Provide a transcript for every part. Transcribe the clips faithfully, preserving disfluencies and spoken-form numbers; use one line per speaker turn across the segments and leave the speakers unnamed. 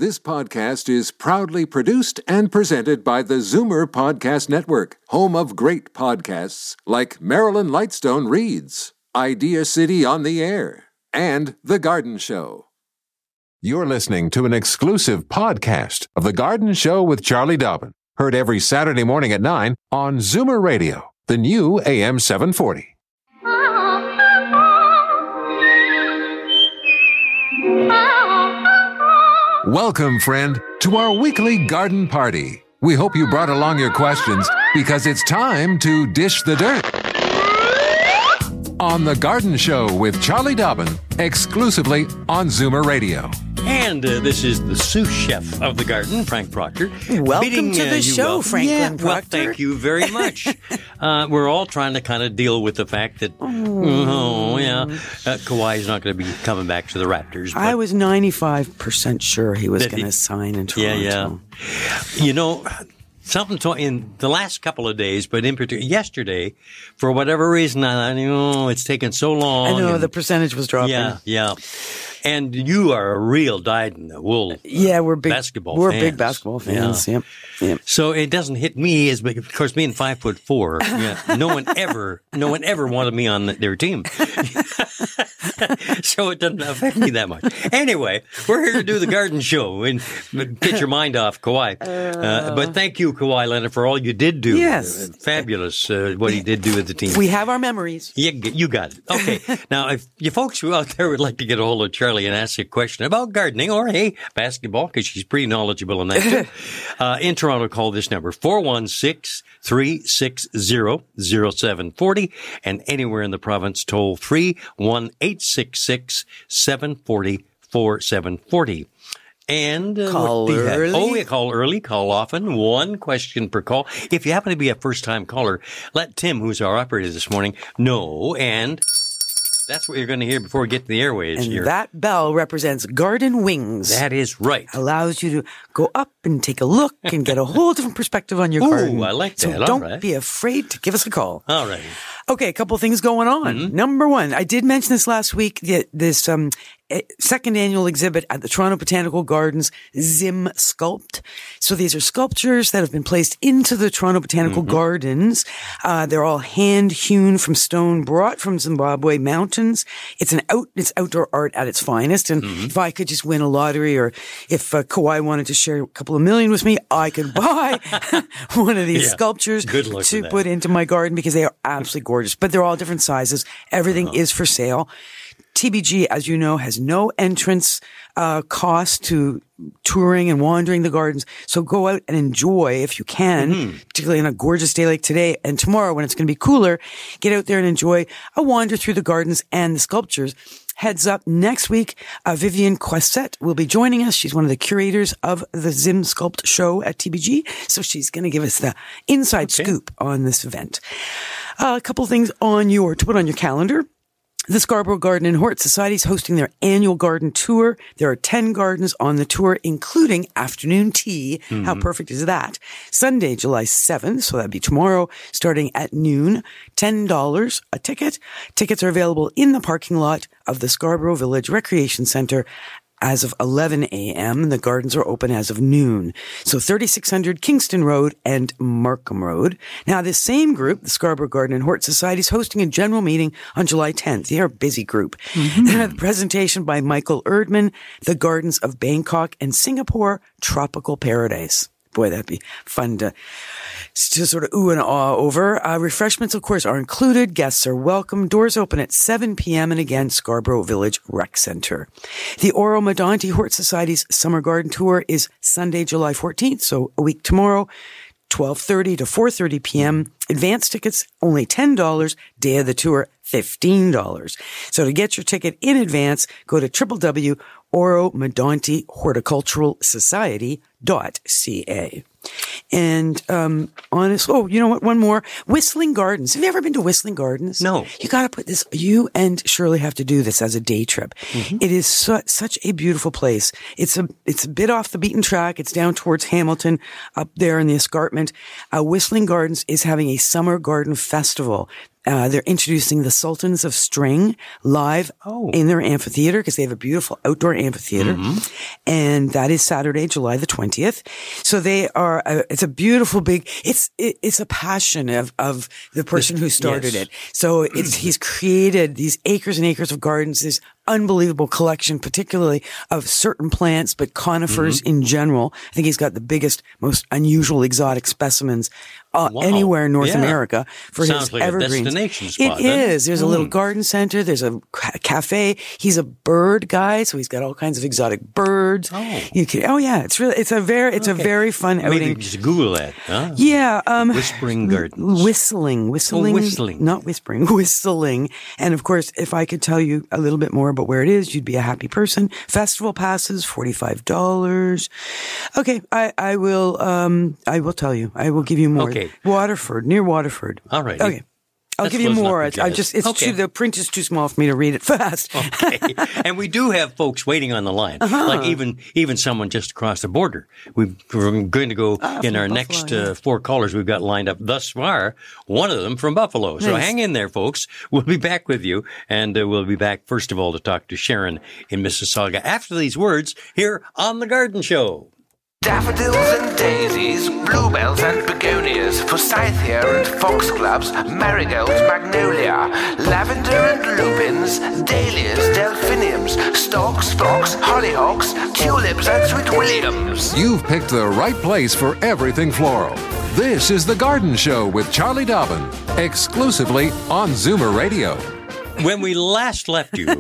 This podcast is proudly produced and presented by the Zoomer Podcast Network, home of great podcasts like Marilyn Lightstone Reads, Idea City on the Air, and The Garden Show. You're listening to an exclusive podcast of The Garden Show with Charlie Dobbin, heard every Saturday morning at nine on Zoomer Radio, the new A M seven forty. Welcome, friend, to our weekly garden party. We hope you brought along your questions because it's time to dish the dirt. On The Garden Show with Charlie Dobbin, exclusively on Zoomer Radio.
And uh, this is the sous chef of the garden, Frank Proctor.
Welcome
bidding,
to the
uh,
show,
well.
Franklin
yeah,
Proctor.
Well, thank you very much. uh, we're all trying to kind of deal with the fact that, oh, oh yeah, uh, Kawhi's not going to be coming back to the Raptors.
I was ninety-five percent sure he was going to sign in Toronto.
Yeah, yeah. You know, something to, in the last couple of days, but in particular yesterday, for whatever reason, I know it's taken so long.
I know,
and,
the percentage was dropping.
Yeah, yeah. And you are a real dyed-in-the-wool
yeah, we're big
basketball
We're
fans.
big basketball fans,
yeah.
yep. yep.
So it doesn't hit me as big. Of course, being five foot four, yeah, no one ever, no one ever wanted me on their team. So it doesn't affect me that much. Anyway, we're here to do the garden show and get your mind off Kawhi. Uh, but thank you, Kawhi Leonard, for all you did do.
Yes.
Uh, fabulous uh, what he did do with the team.
We have our memories.
You, you got it. Okay. Now, if you folks who out there would like to get a hold of Charlie and ask a question about gardening or, hey, basketball, because she's pretty knowledgeable on that too, uh, in Toronto, call this number, four one six, three six zero, zero seven four zero, and anywhere in the province, toll free, one eight six six, seven four zero, four seven four zero. And uh,
call
what do you have?
early.
Oh, yeah, call early, call often, one question per call. If you happen to be a first-time caller, let Tim, who's our operator this morning, know, and that's what you're going to hear before we get to the airwaves
And
here.
that bell represents Garden Wings.
That is right.
Allows you to go up and take a look and get a whole different perspective on your
Ooh,
garden.
I like that.
So
All
don't
right.
be afraid to give us a call.
All right.
Okay, a couple of things going on.
Mm-hmm.
Number one, I did mention this last week, that this um, second annual exhibit at the Toronto Botanical Gardens, Zim Sculpt. So these are sculptures that have been placed into the Toronto Botanical
Mm-hmm.
Gardens. Uh, they're all hand hewn from stone, brought from Zimbabwe mountains. It's an out, it's outdoor art at its finest. And
Mm-hmm.
if I could just win a lottery, or if uh, Kawhi wanted to share a couple of million with me, I could buy one of these
Yeah.
sculptures
Good luck
to
with that.
put into my garden, because they are absolutely gorgeous, but they're all different sizes. Everything
Uh-huh.
is for sale. T B G, as you know, has no entrance uh, cost to touring and wandering the gardens. So go out and enjoy if you can,
Mm-hmm.
particularly on a gorgeous day like today and tomorrow when it's going to be cooler. Get out there and enjoy a wander through the gardens and the sculptures. Heads up, next week, uh, Vivian Quessette will be joining us. She's one of the curators of the Zim Sculpt show at T B G. So she's going to give us the inside
Okay.
scoop on this event. Uh, a couple of things on your, to put on your calendar. The Scarborough Garden and Hort Society is hosting their annual garden tour. There are ten gardens on the tour, including afternoon tea. Mm-hmm. How perfect is that? Sunday, July seventh, so that'd be tomorrow, starting at noon. ten dollars a ticket. Tickets are available in the parking lot of the Scarborough Village Recreation Centre as of eleven a.m. The gardens are open as of noon. So thirty-six hundred Kingston Road and Markham Road. Now, this same group, the Scarborough Garden and Hort Society, is hosting a general meeting on July tenth. They're a busy group. Mm-hmm. The presentation by Michael Erdman, The Gardens of Bangkok and Singapore Tropical Paradise. Boy, that'd be fun to, to sort of ooh and ah over. Uh, refreshments, of course, are included. Guests are welcome. Doors open at seven p.m. and again, Scarborough Village Rec Center. The Oro Medonti Hort Society's Summer Garden Tour is Sunday, July fourteenth, so a week tomorrow, twelve thirty to four thirty p.m. Advance tickets, only ten dollars. Day of the tour, fifteen dollars. So to get your ticket in advance, go to w w w dot oro medonti horticultural society dot c a. And, um, honest, oh, you know what? One more. Whistling Gardens. Have you ever been to Whistling Gardens?
No.
You got to put this, you and Shirley have to do this as a day trip. Mm-hmm. It is su- such a beautiful place. It's a, it's a bit off the beaten track. It's down towards Hamilton, up there in the escarpment. Uh, Whistling Gardens is having a summer garden festival. Uh, they're introducing the Sultans of String live
Oh.
in their amphitheater because they have a beautiful outdoor amphitheater.
Mm-hmm.
And that is Saturday, July the twentieth. So they are, uh, it's a beautiful big, it's, it, it's a passion of, of the person who started
yes.
it. So it's, he's created these acres and acres of gardens, this unbelievable collection, particularly of certain plants, but conifers
Mm-hmm.
in general. I think he's got the biggest, most unusual exotic specimens uh,
Wow.
anywhere in North
Yeah.
America for
Sounds
his
like a
evergreens.
destination spot,
It
doesn't it?
is. There's a little
Mm.
garden center. There's a ca- cafe. He's a bird guy, so he's got all kinds of exotic birds.
Oh.
You can, oh yeah, it's really, it's a very, it's
Okay.
a very fun
Maybe
outing.
just Google that. Huh?
Yeah, um,
Whispering Gardens.
whistling, whistling,
Oh, whistling.
not whispering, whistling. And of course, if I could tell you a little bit more about where it is, you'd be a happy person. Festival passes, forty-five dollars. Okay, I, I will, um, I will tell you. I will give you more.
Okay.
Waterford, near Waterford.
All right.
Okay. I'll
That's
give you
close
more.
enough to
I
guess.
just, it's
Okay.
too, the print is too small for me to read it fast.
Okay. And we do have folks waiting on the line.
Uh-huh.
Like even even someone just across the border. We've, we're going to go
Ah,
in
from
our
Buffalo,
next
yeah.
uh, four callers we've got lined up thus far. One of them from Buffalo. So
Nice.
hang in there, folks. We'll be back with you. And uh, we'll be back, first of all, to talk to Sharon in Mississauga after these words here on The Garden Show.
Daffodils and daisies, bluebells and begonias, forsythia and foxgloves, marigolds, magnolia, lavender and lupins, dahlias, delphiniums, stalks, phlox, hollyhocks, tulips and sweet williams.
You've picked the right place for everything floral. This is The Garden Show with Charlie Dobbin, exclusively on Zoomer Radio.
When we last left you,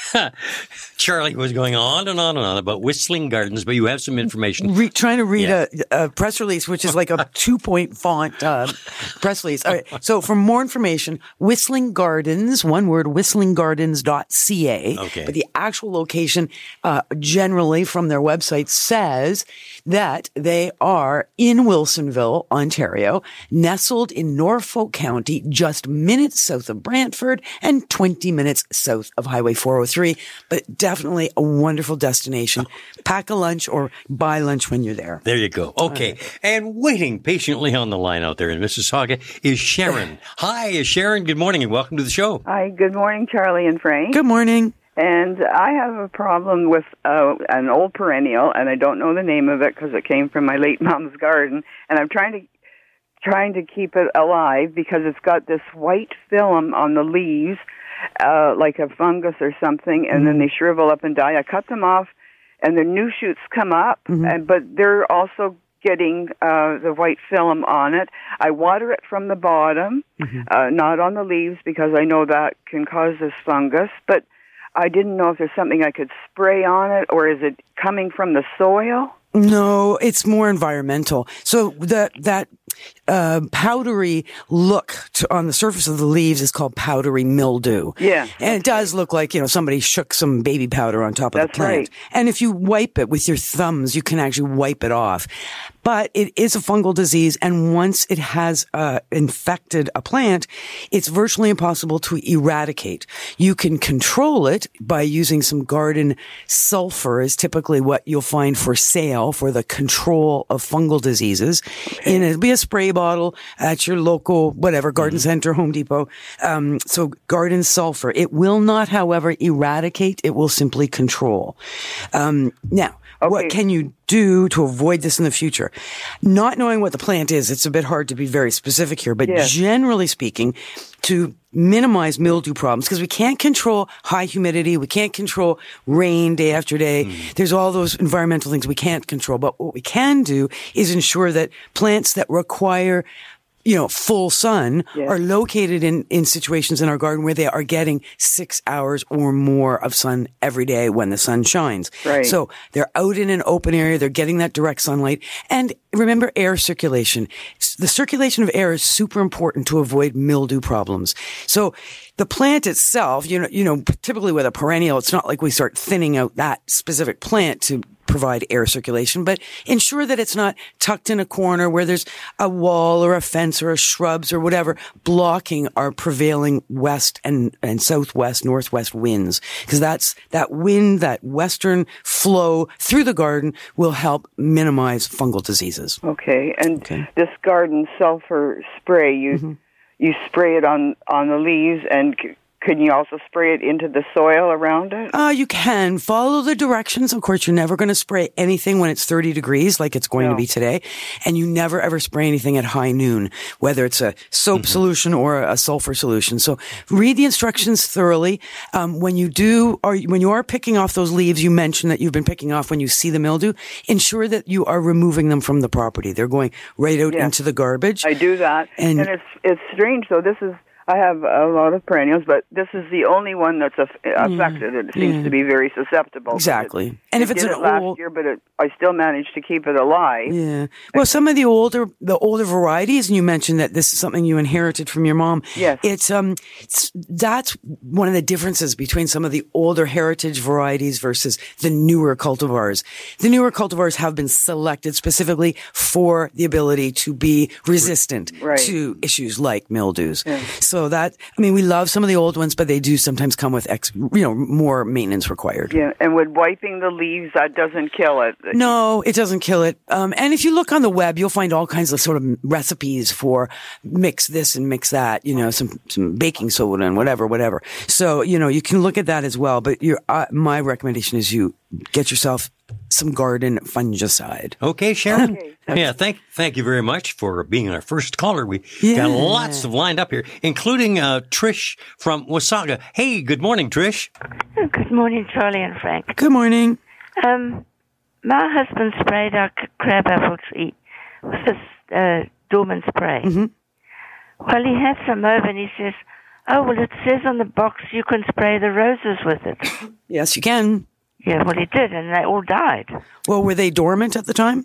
Charlie was going on and on and on about Whistling Gardens, but you have some information.
Re- trying to read
Yeah.
a, a press release, which is like a two point font uh, press release. All right. So for more information, Whistling Gardens, one word, whistling gardens dot c a.
Okay.
But the actual location, uh, generally from their website, says that they are in Wilsonville, Ontario, nestled in Norfolk County, just minutes south of Brantford and twenty minutes south of Highway four oh three. But definitely a wonderful destination. Pack a lunch or buy lunch when you're there.
There you go. Okay. And waiting patiently on the line out there in Mississauga is Sharon. Hi, Sharon. Good morning and welcome to the show.
Hi, good morning, Charlie and Frank.
Good morning.
And I have a problem with uh, an old perennial, and I don't know the name of it because it came from my late mom's garden. And I'm trying to trying to keep it alive because it's got this white film on the leaves, uh, like a fungus or something, and mm-hmm. then they shrivel up and die. I cut them off, and the new shoots come up, mm-hmm. and but they're also getting uh, the white film on it. I water it from the bottom, mm-hmm. uh, not on the leaves, because I know that can cause this fungus, but I didn't know if there's something I could spray on it, or is it coming from the soil?
No, it's more environmental. So that that uh, powdery look to, on the surface of the leaves is called powdery mildew.
Yeah.
And it does look like, you know, somebody shook some baby powder on top of
That's
the plant.
right.
And if you wipe it with your thumbs, you can actually wipe it off. But it is a fungal disease, and once it has uh, infected a plant, it's virtually impossible to eradicate. You can control it by using some garden sulfur, is typically what you'll find for sale for the control of fungal diseases. Okay. And it'll be a spray bottle at your local, whatever, garden mm-hmm. center, Home Depot. Um, so garden sulfur. It will not, however, eradicate. It will simply control. Um, now, okay. What can you do to avoid this in the future? Not knowing what the plant is, it's a bit hard to be very specific here, but
yes.
generally speaking, to minimize mildew problems, because we can't control high humidity, we can't control rain day after day. Mm. There's all those environmental things we can't control, but what we can do is ensure that plants that require you know, full sun
yes.
are located in, in situations in our garden where they are getting six hours or more of sun every day when the sun shines.
Right.
So they're out in an open area. They're getting that direct sunlight. And remember air circulation. The circulation of air is super important to avoid mildew problems. So the plant itself, you know, you know, typically with a perennial, it's not like we start thinning out that specific plant to provide air circulation, but ensure that it's not tucked in a corner where there's a wall or a fence or a shrubs or whatever blocking our prevailing west and, and southwest, northwest winds. Because that's, that wind, that western flow through the garden will help minimize fungal diseases.
Okay. And
okay.
this garden sulfur spray, you, mm-hmm. you spray it on, on the leaves, and c- can you also spray it into the soil around it?
Uh, you can follow the directions. Of course, you're never going to spray anything when it's thirty degrees like it's going
No.
to be today. And you never ever spray anything at high noon, whether it's a soap mm-hmm. solution or a sulfur solution. So read the instructions thoroughly. Um, when you do, or when you are picking off those leaves, you mentioned that you've been picking off when you see the mildew, ensure that you are removing them from the property. They're going right out
Yeah.
into the garbage.
I do that.
And,
and it's, it's strange, though. This is, I have a lot of perennials, but this is the only one that's aff- affected. It seems
yeah.
to be very susceptible.
Exactly.
It,
and
it
if it's
did
an
it last
old
year, but it, I still managed to keep it alive.
Yeah. Well, some of the older, the older varieties, and you mentioned that this is something you inherited from your mom.
Yes.
It's, um, it's, that's one of the differences between some of the older heritage varieties versus the newer cultivars. The newer cultivars have been selected specifically for the ability to be resistant
Right.
to issues like mildews.
Yeah.
So that, I mean, we love some of the old ones, but they do sometimes come with ex, you know, more maintenance required.
Yeah, and with wiping the leaves, that doesn't kill it.
No, it doesn't kill it. Um, and if you look on the web, you'll find all kinds of sort of recipes for mix this and mix that, you know, some, some baking soda and whatever, whatever. So, you know, you can look at that as well. But your, uh, my recommendation is you get yourself some garden fungicide.
Okay, Sharon.
Okay.
Yeah, thank thank you very much for being our first caller. We
Yeah.
got lots of lined up here, including uh, Trish from Wasaga. Hey, good morning, Trish.
Good morning, Charlie and Frank.
Good morning.
Um, my husband sprayed our c- crabapple tree with this uh, dormant spray.
Mm-hmm.
Well, he had some over, and he says, "Oh, well, it says on the box you can spray the roses with it."
Yes, you can.
Yeah, well, he did, and they all died.
Well, were they dormant at the time?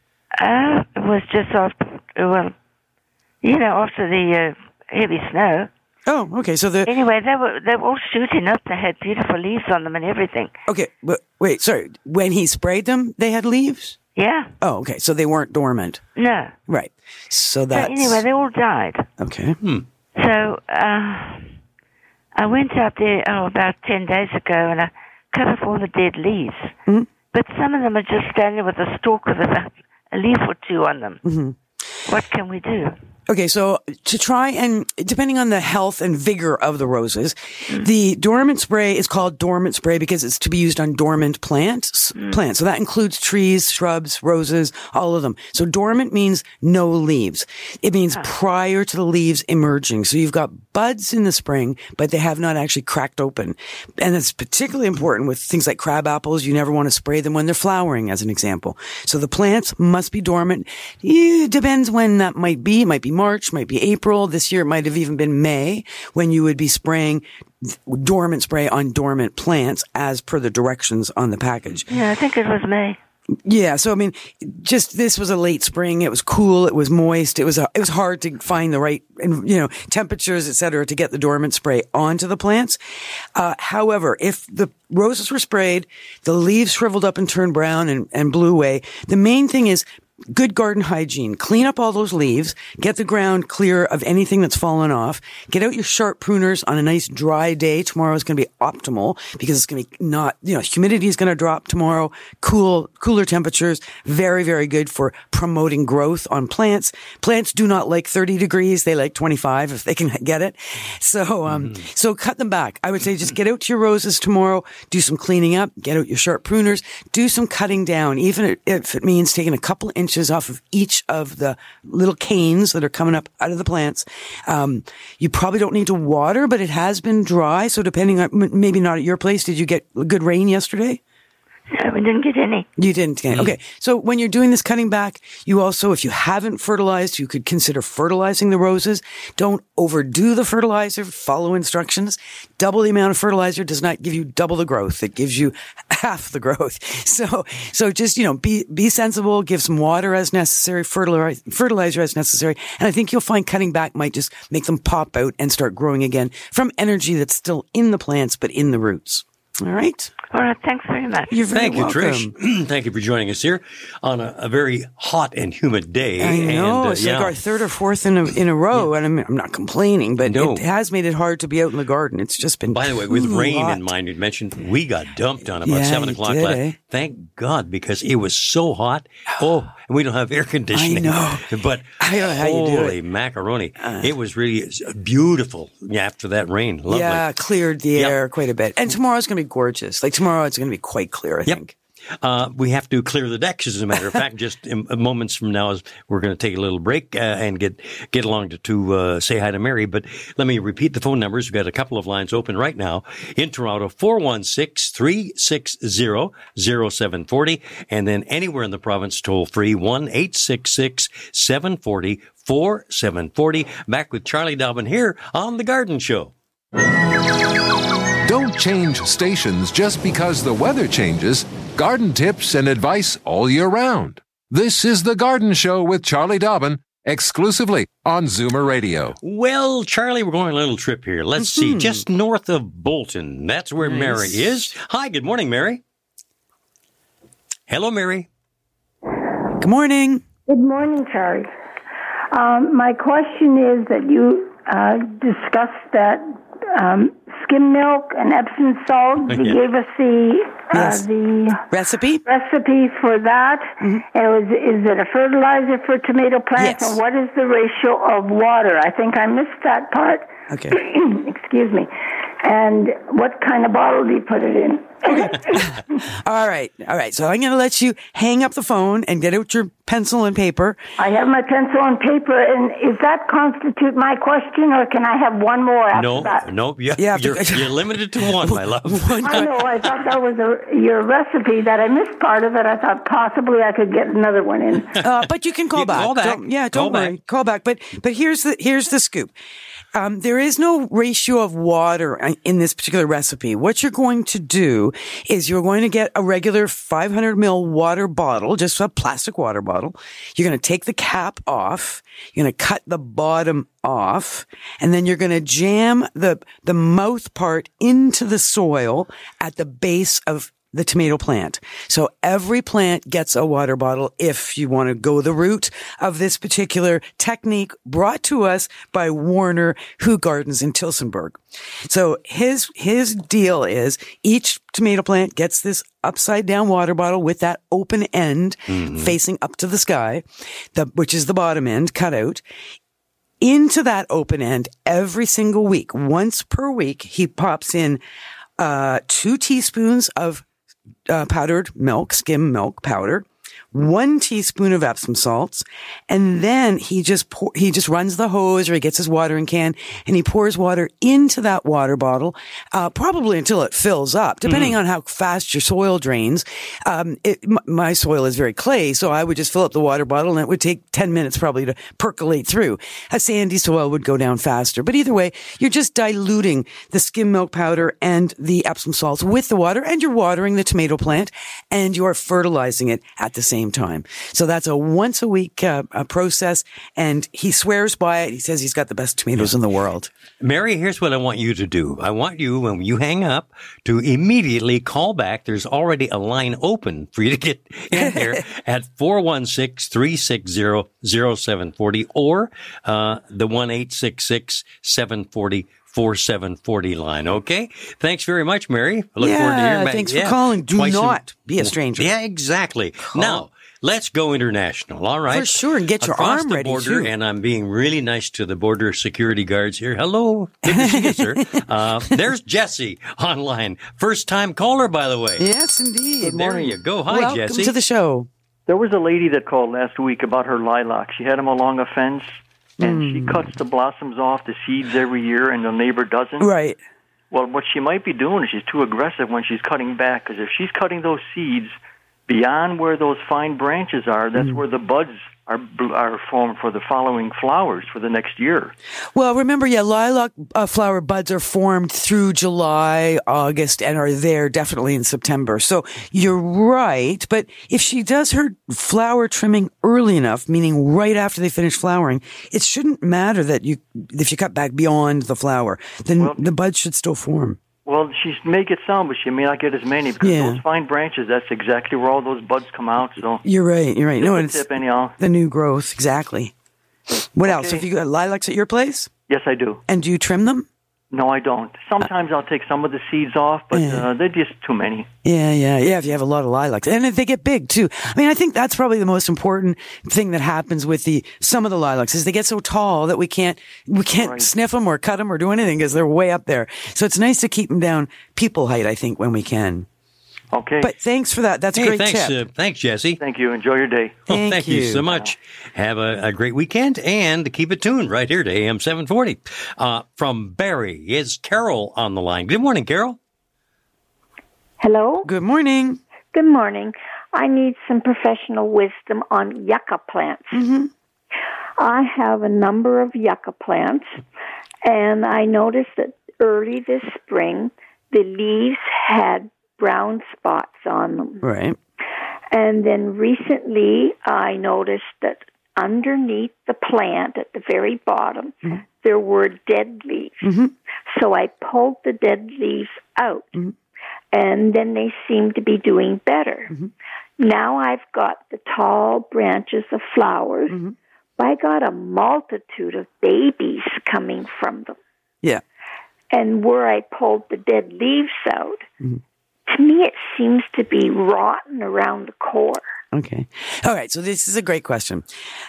Uh, it was just after, well, you know, after the uh, heavy snow.
Oh, okay. So the,
Anyway, they were they were all shooting up. They had beautiful leaves on them and everything.
okay, but wait, sorry. When he sprayed them, they had leaves?
Yeah,
Oh, okay. So they weren't dormant.
no.
Right. So
So
that's,
anyway, they all died.
okay.
So uh, I went out there oh, about ten days ago, and I cut off all the dead leaves.
Mm-hmm.
But some of them are just standing with a stalk with a, a leaf or two on them.
Mm-hmm.
What can we do?
Okay, so to try and, depending on the health and vigor of the roses, the dormant spray is called dormant spray because it's to be used on dormant plants.
Mm.
Plants. So that includes trees, shrubs, roses, all of them. So dormant means no leaves. It means prior to the leaves emerging. So you've got buds in the spring, but they have not actually cracked open. And it's particularly important with things like crab apples. You never want to spray them when they're flowering, as an example. So the plants must be dormant. It depends when that might be. It might be March, might be April. This year it might have even been May when you would be spraying dormant spray on dormant plants as per the directions on the package.
Yeah, I think it was May.
Yeah. So, I mean, just this was a late spring. It was cool. It was moist. It was, a, it was hard to find the right, you know, temperatures, et cetera, to get the dormant spray onto the plants. Uh, however, if the roses were sprayed, the leaves shriveled up and turned brown and, and blew away, the main thing is good garden hygiene. Clean up all those leaves. Get the ground clear of anything that's fallen off. Get out your sharp pruners on a nice dry day. Tomorrow is going to be optimal because it's going to be not, you know, humidity is going to drop tomorrow. Cool, cooler temperatures. Very, very good for promoting growth on plants. Plants do not like thirty degrees. They like twenty-five if they can get it. So, um, mm-hmm. so cut them back. I would say just get out to your roses tomorrow. Do some cleaning up. Get out your sharp pruners. Do some cutting down, even if it means taking a couple of inches off of each of the little canes that are coming up out of the plants. Um, you probably don't need to water, but it has been dry. So depending on, maybe not at your place, did you get good rain yesterday?
No, we didn't get any.
You didn't get Okay. So when you're doing this cutting back, you also, if you haven't fertilized, you could consider fertilizing the roses. Don't overdo the fertilizer. Follow instructions. Double the amount of fertilizer does not give you double the growth. It gives you half the growth. So, so just, you know, be, be sensible, give some water as necessary, fertilize, fertilizer as necessary. And I think you'll find cutting back might just make them pop out and start growing again from energy that's still in the plants, but in the roots. All right.
All right. Thanks very much.
You're very
Thank you,
welcome.
Trish. Thank you for joining us here on a, a very hot and humid day.
I know.
And, uh,
it's
yeah.
like our third or fourth in a, in a row. And I'm, I'm not complaining, but
No.
it has made it hard to be out in the garden. It's just been
By the way, with
too
rain
hot.
in mind, you mentioned we got dumped on about
Yeah,
seven
you
o'clock
did,
last
eh?
Thank God, because it was so hot. Oh, and we don't have air conditioning.
I know.
But
I don't know how you do
holy
it.
macaroni. Uh, it was really beautiful after that rain. Lovely.
Yeah, cleared the
Yep.
air quite a bit. And tomorrow's going to be gorgeous. Like tomorrow it's going to be quite clear, I
Yep.
think.
Uh, we have to clear the decks, as a matter of fact. Just in, in moments from now, we're going to take a little break uh, and get get along to, to uh, say hi to Mary. But let me repeat the phone numbers. We've got a couple of lines open right now. In Toronto, four one six, three six zero, zero seven four zero. And then anywhere in the province, toll free, one eight six six, seven four zero, four seven four zero. Back with Charlie Dobbin here on The Garden Show.
Don't change stations just because the weather changes. Garden tips and advice all year round. This is The Garden Show with Charlie Dobbin, exclusively on Zoomer Radio.
Well, Charlie, we're going on a little trip here. Let's
Mm-hmm.
see, just north of Bolton. That's where
Nice.
Mary is. Hi, good morning, Mary. Hello, Mary.
Good morning.
Good morning, Charlie. Um, my question is that you uh, discussed that um, skim milk and Epsom salt. You
Yeah.
gave us the uh,
Yes.
the
Recipe?
recipe for that.
Mm-hmm.
And it was, is it a fertilizer for tomato plants?
Yes.
And what is the ratio of water? I think I missed that part.
Okay.
Excuse me. And what kind of bottle do you put it in?
All right. All right. So I'm going to let you hang up the phone and get out your pencil and paper.
I have my pencil and paper, and does that constitute my question, or can I have one more after
No,
that?
no, you,
Yeah,
you're,
because-
you're limited to one, my love.
I know. I thought that was a, your recipe that I missed part of it. I thought possibly I could get another one in.
Uh, but you can call
You can
back.
call back.
Don't- yeah,
Call
don't worry.
back.
Call back. But but here's the here's the scoop. Um, there is no ratio of water in this particular recipe. What you're going to do is you're going to get a regular five hundred mil water bottle, just a plastic water bottle. You're going to take the cap off. You're going to cut the bottom off, and then you're going to jam the the mouth part into the soil at the base of the tomato plant. So every plant gets a water bottle if you want to go the route of this particular technique brought to us by Warner, who gardens in Tilsonburg. So his, his deal is each tomato plant gets this upside down water bottle with that open end facing up to the sky, the, which is the bottom end cut out. Into that open end every single week, once per week, he pops in uh, two teaspoons of Uh, powdered milk, skim milk powder, one teaspoon of Epsom salts, and then he just pour, he just runs the hose, or he gets his watering can and he pours water into that water bottle, uh, probably until it fills up, depending mm. on how fast your soil drains. Um, it, m- my soil is very clay, so I would just fill up the water bottle and it would take ten minutes probably to percolate through. A sandy soil would go down faster, but either way, you're just diluting the skim milk powder and the Epsom salts with the water, and you're watering the tomato plant and you're fertilizing it at the same time. So that's a once a week uh, a process, and he swears by it. He says he's got the best tomatoes in the world.
Mary, here's what I want you to do. I want you, when you hang up, to immediately call back. There's already a line open for you to get in there at four one six, three six zero, zero seven four zero or uh, the one eight six six, seven four zero, four seven four zero line. Okay? Thanks very much, Mary. I look
yeah,
forward to hearing back.
Thanks
yeah,
for calling. Do
twice
not
a,
be a stranger.
Yeah, exactly. Call. Now, let's go international, all right?
For sure, and get your
Across
arm
the
ready,
border,
too.
and I'm being really nice to the border security guards here. Hello. Good to see you, sir. Uh, there's Jesse online. First time caller, by the way.
Yes, indeed.
There you go. Hi,
Welcome
Jesse.
to the show.
There was a lady that called last week about her lilac. She had them along a fence, and
Mm.
she cuts the blossoms off, the seeds every year, and the neighbor doesn't.
Right.
Well, what she might be doing is she's too aggressive when she's cutting back, because if she's cutting those seeds beyond where those fine branches are, that's
Mm.
where the buds are are formed for the following flowers for the next year.
Well, remember, yeah, lilac uh, flower buds are formed through July, August, and are there definitely in September. So you're right. But if she does her flower trimming early enough, meaning right after they finish flowering, it shouldn't matter that you, if you cut back beyond the flower, then
Well,
the buds should still form.
Well, she make it sound, but she may not get as many, because
Yeah.
those fine branches, that's exactly where all those buds come out. So
You're right. You're right. No,
just a
it's
tip anyhow.
the new growth. Exactly. What else?
Okay.
Have you got lilacs at your place?
Yes, I do.
And do you trim them?
No, I don't. Sometimes I'll take some of the seeds off, but
Yeah.
uh, they're just too many.
Yeah, yeah, yeah. If you have a lot of lilacs, and if they get big too. I mean, I think that's probably the most important thing that happens with the some of the lilacs is they get so tall that we can't we can't
Right.
sniff them or cut them or do anything because they're way up there. So it's nice to keep them down people height, I think, when we can.
Okay.
But thanks for that. That's a
Hey,
great
thanks,
tip.
uh, thanks, Jesse.
Thank you. Enjoy your day.
Well,
Thank
thank you.
you.
so much. Have a, a great weekend and keep it tuned right here to A M seven forty. Uh, from Barry is Carol on the line. Good morning, Carol.
Hello?
Good morning.
Good morning. I need some professional wisdom on yucca plants.
Mm-hmm.
I have a number of yucca plants, and I noticed that early this spring, the leaves had brown spots on them.
Right.
And then recently, I noticed that underneath the plant at the very bottom, mm-hmm. there were dead leaves.
Mm-hmm.
So I pulled the dead leaves out,
mm-hmm.
and then they seemed to be doing better.
Mm-hmm.
Now I've got the tall branches of flowers,
mm-hmm.
but I got a multitude of babies coming from them.
Yeah.
And where I pulled the dead leaves out,
mm-hmm.
to me it seems to be rotten around the core.
Okay. All right. So this is a great question.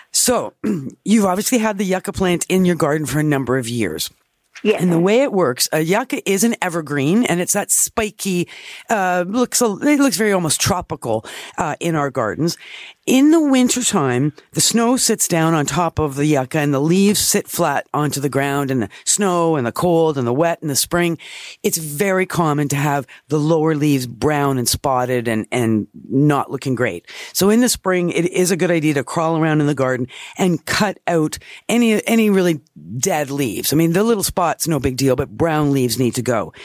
So you've obviously had the yucca plant in your garden for a number of years.
Yes.
And the way it works, a yucca is an evergreen, and it's that spiky, uh, looks, a, it looks very almost tropical, uh, in our gardens. In the wintertime, the snow sits down on top of the yucca and the leaves sit flat onto the ground, and the snow and the cold and the wet in the spring. It's very common to have the lower leaves brown and spotted and, and not looking great. So in the spring, it is a good idea to crawl around in the garden and cut out any, any really dead leaves. I mean, the little spots, no big deal, but brown leaves need to go.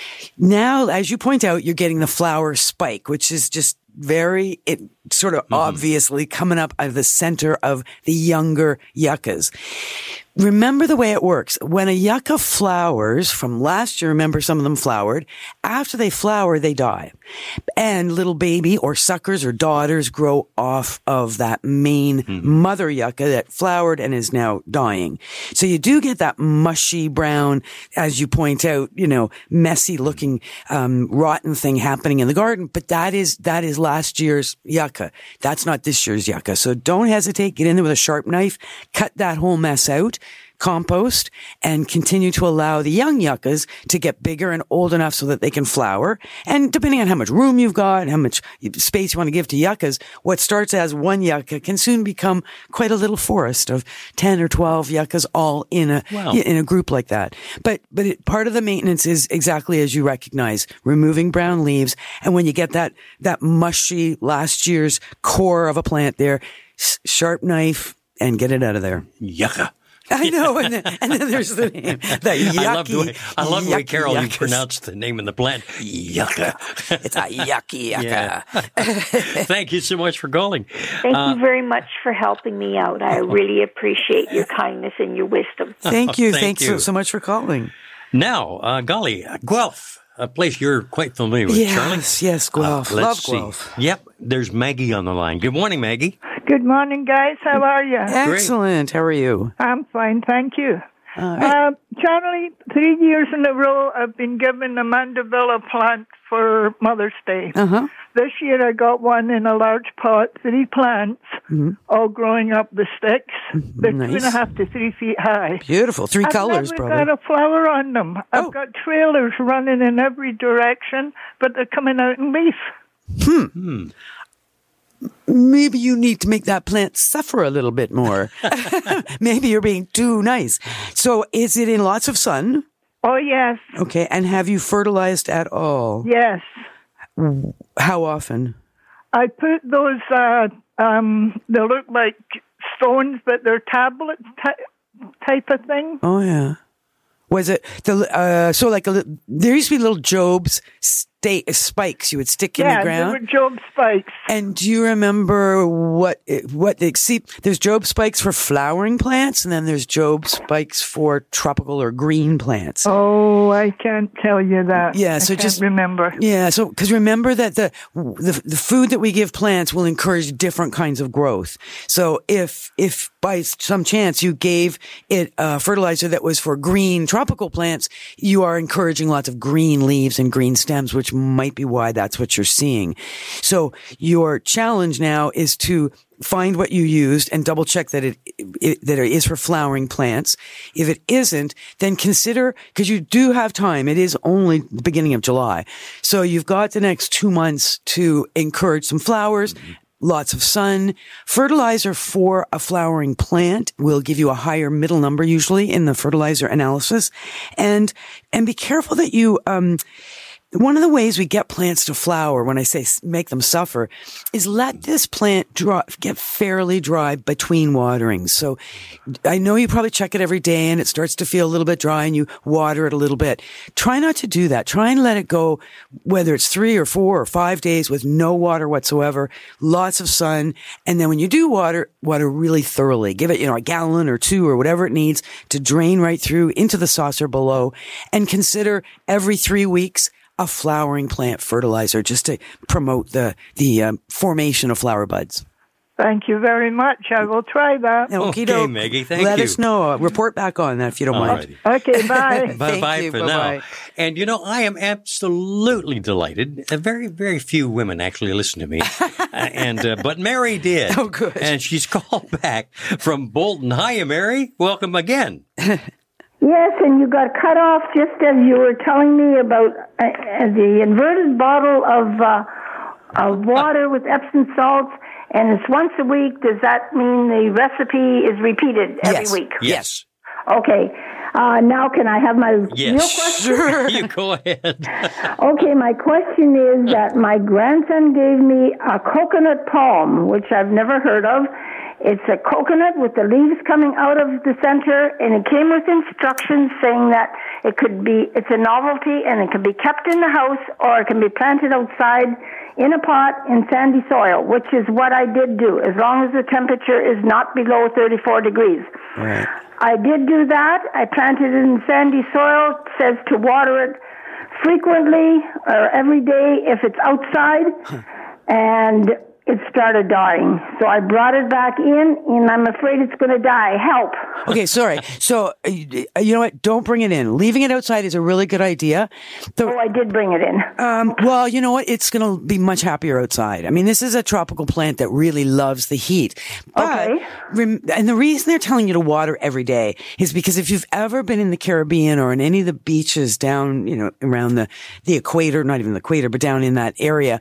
Now, as you point out, you're getting the flower spike, which is just very, it sort of mm-hmm. obviously coming up out of the center of the younger yuccas. Remember the way it works. When a yucca flowers from last year, remember some of them flowered. After they flower, they die. And little baby or suckers or daughters grow off of that main mm-hmm. mother yucca that flowered and is now dying. So you do get that mushy brown, as you point out, you know, messy looking, um, rotten thing happening in the garden. But that is, that is last year's yucca. That's not this year's yucca. So don't hesitate. Get in there with a sharp knife, cut that whole mess out, compost, and continue to allow the young yuccas to get bigger and old enough so that they can flower. And depending on how much room you've got and how much space you want to give to yuccas, what starts as one yucca can soon become quite a little forest of ten or twelve yuccas all in a, wow. in a group like that. But, but it, part of the maintenance is exactly as you recognize, removing brown leaves. And when you get that, that mushy last year's core of a plant there, s- sharp knife and get it out of there.
Yucca.
I know, and then, and then there's the name, the yucky.
I love the way, I love the way
yucky
Carol,
yuccas.
you pronounce the name of the plant. Yucca.
It's a yucky yucca.
Yeah. Thank you so much for calling.
Thank
uh,
you very much for helping me out. I really appreciate your kindness and your wisdom.
Thank you.
Thank
Thanks
you.
So, so much for calling.
Now, uh, golly, Guelph, a place you're quite familiar with,
yes,
Charlie.
Yes, Guelph.
Uh,
Love
let's see.
Guelph.
Yep, there's Maggie on the line. Good morning, Maggie.
Good morning, guys. How are you?
Excellent. How are you?
I'm fine, thank you.
All right.
Uh, Charlie, three years in a row I've been given a mandevilla plant for Mother's Day.
Uh-huh.
This year I got one in a large pot, three plants,
mm-hmm.
all growing up the sticks. They're
nice.
two and a half to three feet high.
Beautiful. Three
I've
colors,
never
probably.
got a flower on them. I've
Oh.
got trailers running in every direction, but they're coming out in leaf.
Hmm. hmm. Maybe you need to make that plant suffer a little bit more. Maybe you're being too nice. So is it in lots of sun?
Oh, yes.
Okay. And have you fertilized at all?
Yes.
How often?
I put those, uh, um, they look like stones, but they're tablets ty- type of thing.
Oh, yeah. Was it the, uh, so like a, there used to be little Job's st- sta- spikes you would stick in
yeah,
the ground.
they were Job spikes.
And do you remember what, what they see? There's Job spikes for flowering plants, and then there's Job spikes for tropical or green plants.
Oh, I can't tell you that.
Yeah, so
I can't
just
remember.
Yeah, so because remember that the, the the food that we give plants will encourage different kinds of growth. So if if by some chance you gave it a fertilizer that was for green tropical plants, you are encouraging lots of green leaves and green stems, which might be why that's what you're seeing. So your challenge now is to find what you used and double check that it, it that it is for flowering plants. If it isn't, then consider, because you do have time. It is only the beginning of July. So you've got the next two months to encourage some flowers, mm-hmm. lots of sun. Fertilizer for a flowering plant will give you a higher middle number usually in the fertilizer analysis. And, and be careful that you, um, one of the ways we get plants to flower, when I say make them suffer, is let this plant dry, get fairly dry between waterings. So I know you probably check it every day and it starts to feel a little bit dry and you water it a little bit. Try not to do that. Try and let it go, whether it's three or four or five days with no water whatsoever, lots of sun. And then when you do water, water really thoroughly. Give it, you know, a gallon or two or whatever it needs to drain right through into the saucer below, and consider every three weeks a flowering plant fertilizer just to promote the the um, formation of flower buds.
Thank you very much. I will try that.
Okay, okay Maggie, thank
Let
you.
us know. Uh, report back on that if you don't mind.
Okay, bye.
Bye-bye
you.
for
Bye-bye.
now. And, you know, I am absolutely delighted. Uh, very, very few women actually listen to me. uh, and uh, But Mary did.
Oh, good.
And she's called back from Bolton. Hiya, Mary. Welcome again.
Yes, and you got cut off just as you were telling me about uh, the inverted bottle of uh, of water with Epsom salts, and it's once a week. Does that mean the recipe is repeated every
yes.
week?
Yes.
Okay. Uh, now can I have my
yes.
real question?
Sure. You go ahead.
Okay, my question is that my grandson gave me a coconut palm, which I've never heard of. It's a coconut with the leaves coming out of the center, and it came with instructions saying that it could be, it's a novelty, and it can be kept in the house, or it can be planted outside in a pot in sandy soil, which is what I did do, as long as the temperature is not below thirty-four degrees.
Right.
I did do that. I planted it in sandy soil. It says to water it frequently or every day if it's outside, and it started dying. So I brought it back in, and I'm afraid it's going to die. Help.
Okay, sorry. So, uh, you know what? Don't bring it in. Leaving it outside is a really good idea. The,
oh, I did bring it in.
Um, well, you know what? It's going to be much happier outside. I mean, this is a tropical plant that really loves the heat. But,
okay.
Rem- and the reason they're telling you to water every day is because if you've ever been in the Caribbean or in any of the beaches down, you know, around the, the equator, not even the equator, but down in that area,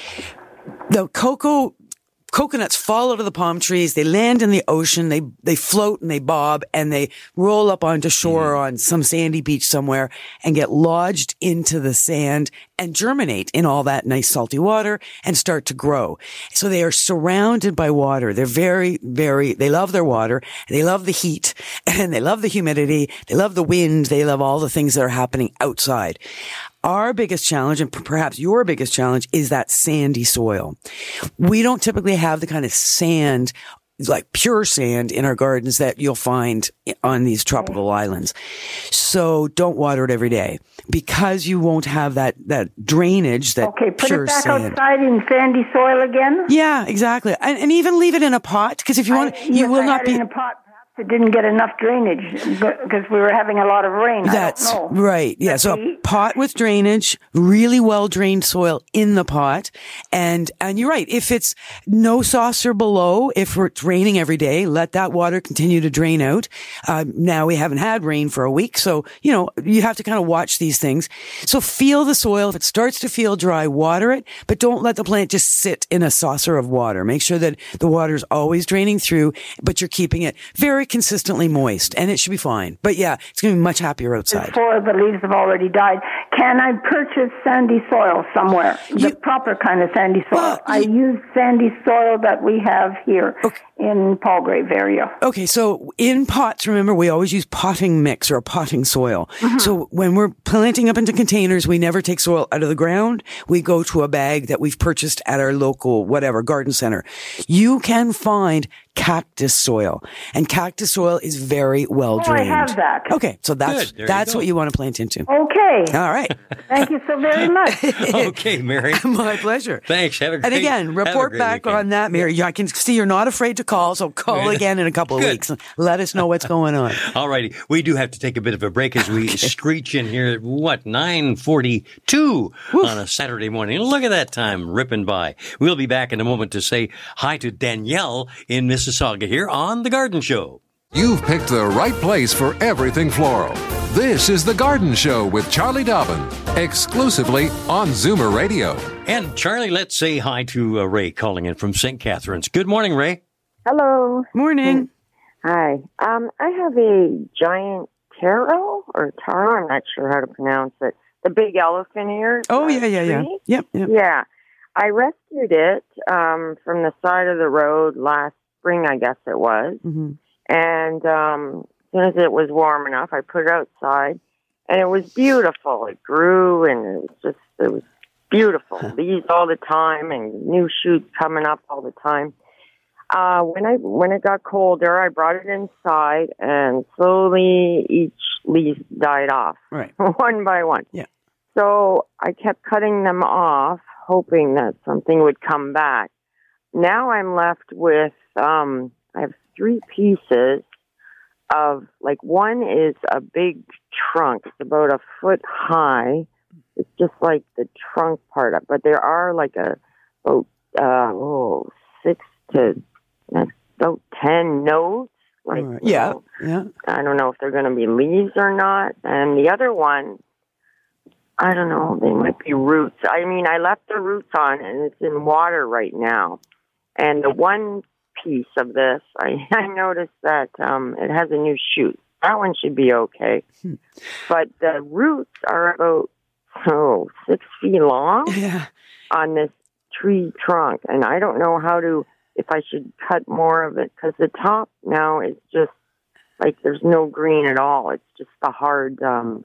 the cocoa coconuts fall out of the palm trees. They land in the ocean. They they float and they bob and they roll up onto shore mm. on some sandy beach somewhere and get lodged into the sand and germinate in all that nice salty water and start to grow. So they are surrounded by water. They're very, very, they love their water. They love the heat and they love the humidity. They love the wind. They love all the things that are happening outside. Our biggest challenge, and perhaps your biggest challenge, is that sandy soil. We don't typically have the kind of sand, like pure sand in our gardens that you'll find on these tropical islands. So don't water it every day because you won't have that, that drainage, that
okay, put
pure
it back
sand.
outside in sandy soil again?
Yeah, exactly. And, and even leave it in a pot because if you want,
I,
you
yes,
will
I
not
had
be.
It in a pot. It didn't get enough drainage because we were having a lot of rain.
That's
I don't know.
right. Yeah. So a pot with drainage, really well drained soil in the pot. And, and you're right. If it's no saucer below, if it's raining every day, let that water continue to drain out. Uh, now we haven't had rain for a week. So, you know, you have to kind of watch these things. So feel the soil. If it starts to feel dry, water it, but don't let the plant just sit in a saucer of water. Make sure that the water is always draining through, but you're keeping it very consistently moist, and it should be fine. But yeah, it's going to be much happier outside.
Before the leaves have already died. Can I purchase sandy soil somewhere?
You,
the proper kind of sandy soil.
well,
I
you,
use sandy soil that we have here.
Okay.
in Palgrave area.
Okay, so in pots, remember, we always use potting mix or a potting soil. Mm-hmm. So when we're planting up into containers, we never take soil out of the ground. We go to a bag that we've purchased at our local, whatever, garden center. You can find cactus soil, and cactus soil is very well drained.
Oh, I have that.
Okay, so that's
Good,
that's
you
what you want to plant into.
Okay.
All right.
Thank you so very much.
Okay, Mary.
My pleasure.
Thanks. Have a great
And again,
have a
report
great
back
weekend.
on that, Mary. I can see you're not afraid to call, so call again in a couple of
Good.
weeks. Let us know what's going on.
All righty. We do have to take a bit of a break as we screech in here at, what, nine forty-two on a Saturday morning. Look at that time ripping by. We'll be back in a moment to say hi to Danielle in Mississauga here on The Garden Show.
You've picked the right place for everything floral. This is The Garden Show with Charlie Dobbin, exclusively on Zoomer Radio.
And Charlie, let's say hi to uh, Ray calling in from Saint Catharines. Good morning, Ray.
Hello.
Morning.
Hi. Um, I have a giant taro or taro. I'm not sure how to pronounce it. The big elephant ear.
Oh,
uh,
yeah, yeah, yeah.
tree.
Yep, yep.
Yeah. I rescued it um, from the side of the road last spring, I guess it was.
Mm-hmm.
And um, as soon as it was warm enough, I put it outside, and it was beautiful. It grew, and it was just, it was beautiful. Leaves all the time, and new shoots coming up all the time. Uh, when I when it got colder, I brought it inside, and slowly each leaf died off,
Right.
one by one.
Yeah.
So I kept cutting them off, hoping that something would come back. Now I'm left with, um, I have three pieces of, like, one is a big trunk. It's about a foot high. It's just like the trunk part of it. But there are like a, about, uh, oh, six to about ten nodes. Like,
Right.
you
Yeah,
know,
yeah.
I don't know if they're going to be leaves or not. And the other one, I don't know, they might be roots. I mean, I left the roots on, and it's in water right now. And the one piece of this, I, I noticed that um, it has a new shoot. That one should be okay.
Hmm.
But the roots are about, oh, six feet long
Yeah.
on this tree trunk. And I don't know how to, if I should cut more of it, because the top now is just like there's no green at all. It's just a hard um,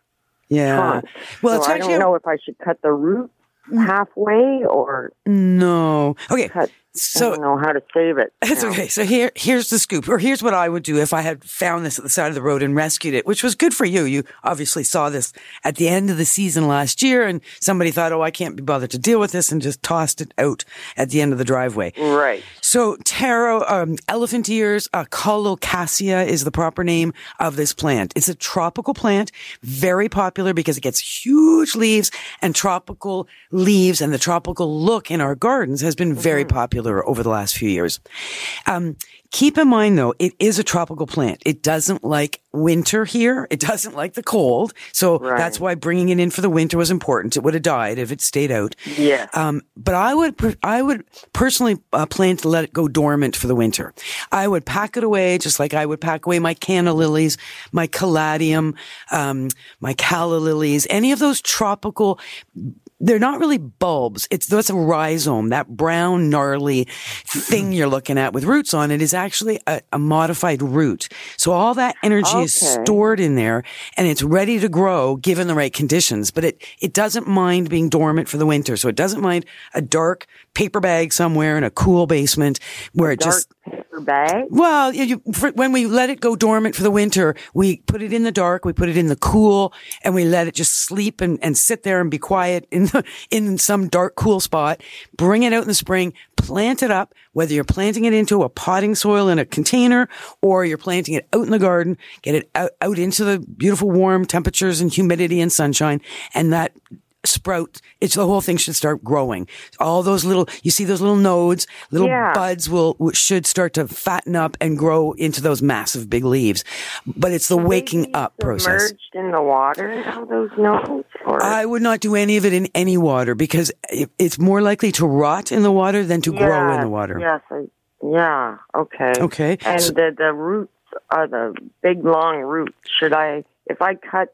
Yeah.
trunk.
Well,
so
it's
I
actually
don't know if I should cut the roots halfway or
no. Okay.
cut.
So
I don't know how to save it.
That's
now.
okay. So here, here's the scoop, or here's what I would do if I had found this at the side of the road and rescued it, which was good for you. You obviously saw this at the end of the season last year, and somebody thought, oh, I can't be bothered to deal with this, and just tossed it out at the end of the driveway.
Right.
So taro, um, elephant ears, uh, colocasia is the proper name of this plant. It's a tropical plant, very popular because it gets huge leaves, and tropical leaves and the tropical look in our gardens has been very
Mm-hmm.
popular over the last few years. Um, keep in mind though, it is a tropical plant. It doesn't like winter here. It doesn't like the cold. So
Right.
that's why bringing it in for the winter was important. It would have died if it stayed out.
Yes.
Um, but I would, per- I would personally uh, plan to let it go dormant for the winter. I would pack it away just like I would pack away my canna lilies, my caladium, um, my calla lilies, any of those tropical. They're not really bulbs. It's that's a rhizome, that brown, gnarly thing you're looking at with roots on it is actually a, a modified root. So all that energy is
Okay.
stored in there, and it's ready to grow given the right conditions. But it it doesn't mind being dormant for the winter. So it doesn't mind a dark paper bag somewhere in a cool basement where it
Dark
just.
paper bag.
Well, you, you, for, when we let it go dormant for the winter, we put it in the dark, we put it in the cool, and we let it just sleep and, and sit there and be quiet in the, in some dark, cool spot. Bring it out in the spring, plant it up, whether you're planting it into a potting soil in a container or you're planting it out in the garden, get it out, out into the beautiful warm temperatures and humidity and sunshine, and that sprout, it's the whole thing should start growing. All those little, you see those little nodes, little
Yeah.
buds will, should start to fatten up and grow into those massive big leaves. But it's the waking up process.
Submerged in the water, all those nodes? Or
I would not do any of it in any water because it- it's more likely to rot in the water than to grow in
Yes,
the water.
Yes. I, yeah. Okay.
Okay.
And
So-
the the roots are the big long roots. Should I, if I cut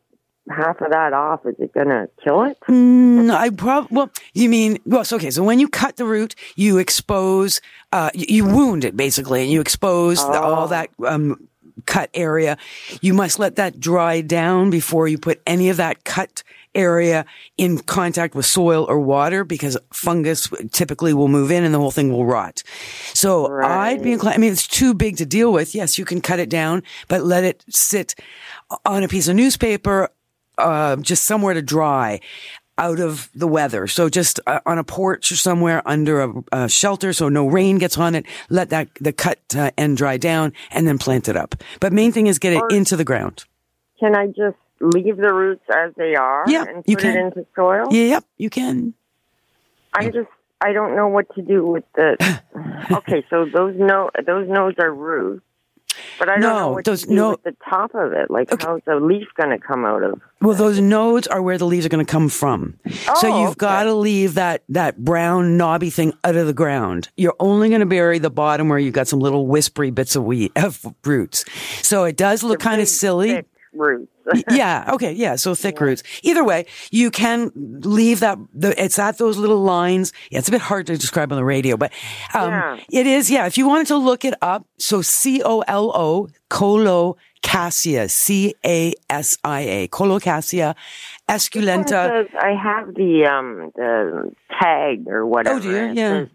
half of that off, is it going to kill it?
Mm, I probably, well, you mean, well, so, okay, so when you cut the root, you expose, uh, you, you wound it basically, and you expose
Oh.
the, all that, um, cut area. You must let that dry down before you put any of that cut area in contact with soil or water, because fungus typically will move in and the whole thing will rot. So
Right.
I'd be inclined, I mean, it's too big to deal with. Yes, you can cut it down, but let it sit on a piece of newspaper, uh, just somewhere to dry out of the weather. So just uh, on a porch or somewhere under a, a shelter, so no rain gets on it. Let that the cut uh, end dry down, and then plant it up. But main thing is get it
Or-
into the ground.
Can I just leave the roots as they are
Yeah,
and
you
put
can.
it into soil?
Yeah, yep, you can.
I'm just, I don't know what to do with the, okay, so those no, those nodes are roots, but I don't
No,
know what
those
to do
no-
with the top of it. Like, how's the leaf going to come out of?
Well, those nodes are where the leaves are going to come from. so
Oh,
you've
okay.
got to leave that, that brown knobby thing out of the ground. You're only going to bury the bottom where you've got some little whispery bits of wheat, of roots. So it does look kind of
big,
silly.
thick roots.
Yeah. Okay. Yeah. So thick roots. Either way, you can leave that. The, it's at those little lines. Yeah, it's a bit hard to describe on the radio, but um,
Yeah.
it is. Yeah. If you wanted to look it up, so C O L O Colocasia, C A S I A, Colocasia esculenta.
It says, I have the um the tag or whatever.
Oh, dear,
It
yeah.
says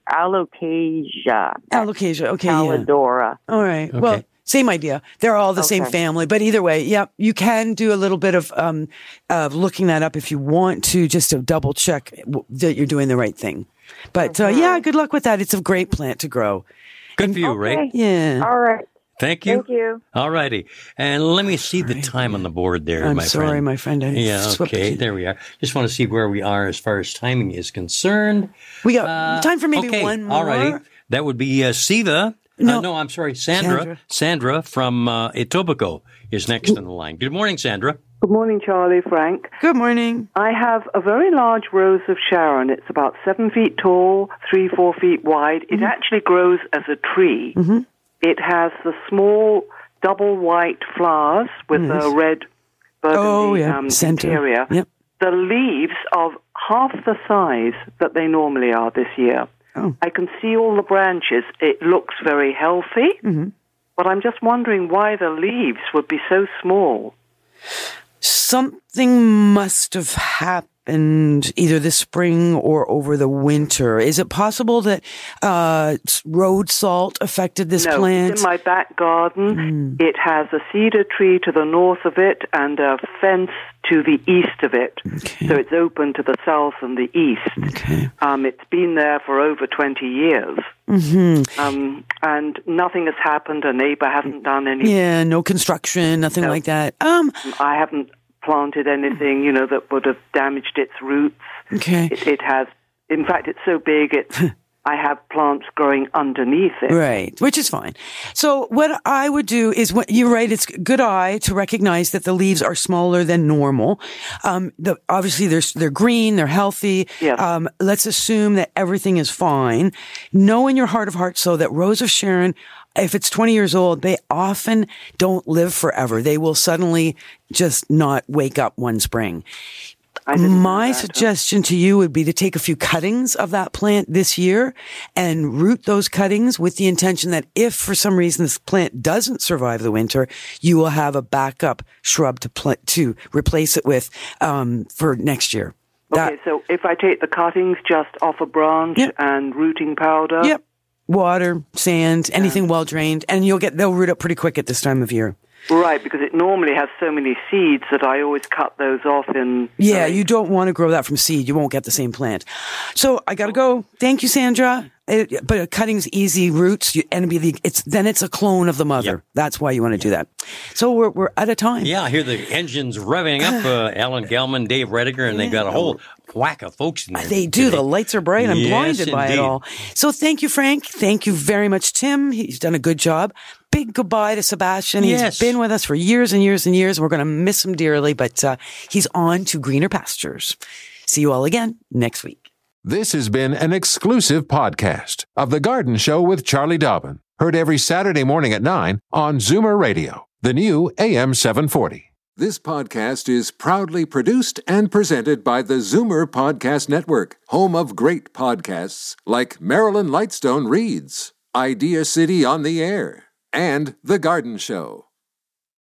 Alocasia.
Alocasia. Okay. Yeah.
Calidora.
All right.
Okay.
Well, same idea. They're all the same
Okay.
family, but either way, yep, you can do a little bit of um of looking that up if you want to, just to double check w- that you're doing the right thing. But uh, yeah, good luck with that. It's a great plant to grow.
Good for you, Ray.
Okay.
Yeah.
All right.
Thank you.
Thank you.
All righty. And let me see the time on the board there,
I'm
my
sorry,
friend.
my friend. I
Yeah,
swept
okay.
it.
There we are. Just want to see where we are as far as timing is concerned.
We got
Uh,
time for maybe
okay.
one more.
All righty. That would be uh, Siva.
No.
Uh, no, I'm sorry, Sandra.
Sandra.
Sandra, from uh, Etobicoke is next on the line. Good morning, Sandra.
Good morning, Charlie, Frank.
Good morning.
I have a very large rose of Sharon. It's about seven feet tall, three, four feet wide. It actually grows as a tree.
Mm-hmm.
It has the small double white flowers with
Yes.
a red burgundy
Oh, yeah.
um,
Center.
interior.
Yep.
The leaves are half the size that they normally are this year.
Oh.
I can see all the branches. It looks very healthy,
Mm-hmm.
but I'm just wondering why the leaves would be so small.
Something must have happened either this spring or over the winter. Is it possible that uh, road salt affected this
no,
plant?
it's in my back garden. It has a cedar tree to the north of it and a fence to the east of it.
Okay.
So it's open to the south and the east.
Okay.
Um, it's been there for over twenty years.
Mm-hmm.
Um, and nothing has happened. A neighbor hasn't done anything.
Yeah, no construction, nothing
No.
like that. Um,
I haven't planted anything, you know, that would have damaged its roots.
okay.
It, it has, in fact, it's so big, it's, I have plants growing underneath it.
Right, which is fine. So what I would do is, what you're right, it's a good eye to recognize that the leaves are smaller than normal. Um, the, obviously they're, they're green, they're healthy.
Yes.
Um, let's assume that everything is fine. Know in your heart of hearts, so that Rose of Sharon, if it's twenty years old, they often don't live forever. They will suddenly just not wake up one spring.
I didn't know
My
that.
suggestion to you would be to take a few cuttings of that plant this year and root those cuttings with the intention that if for some reason this plant doesn't survive the winter, you will have a backup shrub to pl- to replace it with um, for next year.
Okay, so if I take the cuttings just off a branch
Yep.
and rooting powder,
Yep. Water, sand, anything well drained, and you'll get they'll root up pretty quick at this time of year.
right, because it normally has so many seeds that I always cut those off in.
Yeah, you don't want to grow that from seed. You won't get the same plant. So I got to go. Thank you, Sandra. It, but cutting's easy roots, you, and it'd be the, it's then it's a clone of the mother.
Yep.
That's why you want to do that. So we're we're out of time.
Yeah, I hear the engines revving up. Uh, Alan Gelman, Dave Rediger, and they've got a whole whack of folks in there.
They do.
today.
The lights are bright. I'm
Yes,
blinded by it
indeed.
all. So thank you, Frank. Thank you very much, Tim. He's done a good job. Big goodbye to Sebastian. He's
Yes.
been with us for years and years and years. We're going to miss him dearly, but uh, he's on to greener pastures. See you all again next week.
This has been an exclusive podcast of The Garden Show with Charlie Dobbin. Heard every Saturday morning at nine on Zoomer Radio, the new A M seven forty. This podcast is proudly produced and presented by the Zoomer Podcast Network, home of great podcasts like Marilyn Lightstone Reads, Idea City on the Air, and The Garden Show.